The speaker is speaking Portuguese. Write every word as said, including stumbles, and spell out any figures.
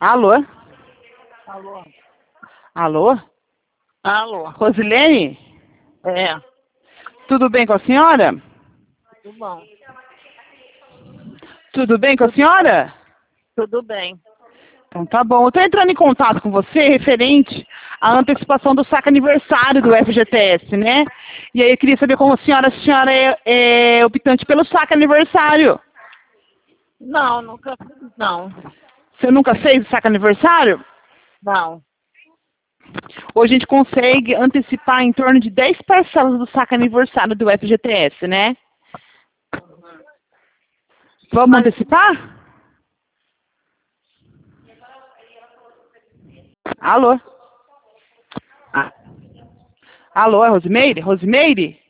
Alô? Alô? Alô? Alô? Rosilene? É, Tudo bem com a senhora? tudo bom. Tudo bem com a senhora? Tudo bem. Então tá bom. Eu tô entrando em contato com você referente à antecipação do saque aniversário do F G T S, né? E aí eu queria saber como a senhora, a senhora é, é optante pelo saque aniversário. Não, nunca. Não, Você nunca fez o saque aniversário? não. Hoje a gente consegue antecipar em torno de dez parcelas do saque aniversário do F G T S, né? Vamos Mas, antecipar? Alô? Ah. Alô, é Rosimeire? Rosimeire?